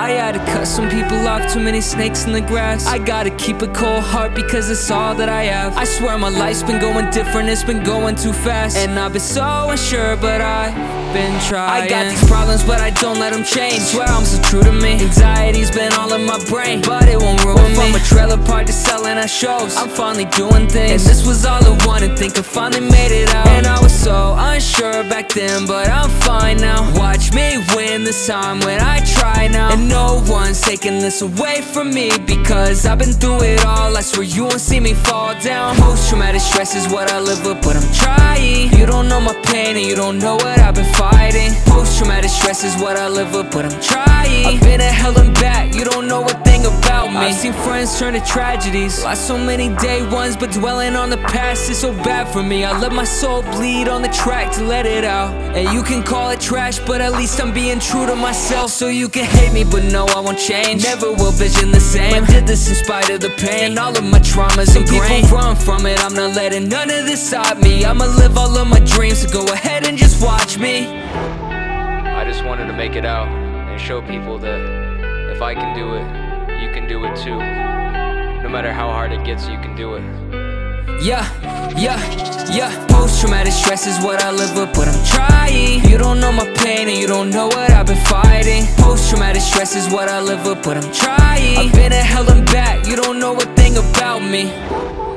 I had to cut some people off, too many snakes in the grass. I gotta keep a cold heart because it's all that I have. I swear my life's been going different, it's been going too fast. And I've been so unsure, but I've been trying. I got these problems, but I don't let them change. Swear I'm so true to me. Anxiety's been all in my brain, but it won't ruin me. From a trailer park to selling at shows, I'm finally doing things. And this was all I wanted, think I finally made it out. And I was so unsure back then, but I'm fine now. Watch me win this time when I try now. And no one's taking this away from me, because I've been through it all. I swear you won't see me fall down. Post-traumatic stress is what I live with, but I'm trying. You don't know my pain and you don't know what I've been fighting. Post-traumatic stress is what I live with, but I'm trying. I've been to hell and back, you don't know a thing about me. I've seen friends turn to tragedies, lost so many day ones, but dwelling on the past is so bad for me. I let my soul bleed on the track to let it out. And you can call it trash, but at least I'm being true to myself. So you can hate me, but no, I won't change. Never will vision the same. I did this in spite of the pain and all of my traumas ingrained. People run from it, I'm not letting none of this stop me. I'ma live all of my dreams, so go ahead and just watch me. I just wanted to make it out and show people that if I can do it, you can do it too. No matter how hard it gets, you can do it. Yeah. Post-traumatic stress is what I live with, but I'm trying. You don't know my pain and you don't know what I've been fighting. Post-traumatic stress is what I live with, but I'm trying. I've been to hell and back, you don't know a thing about me.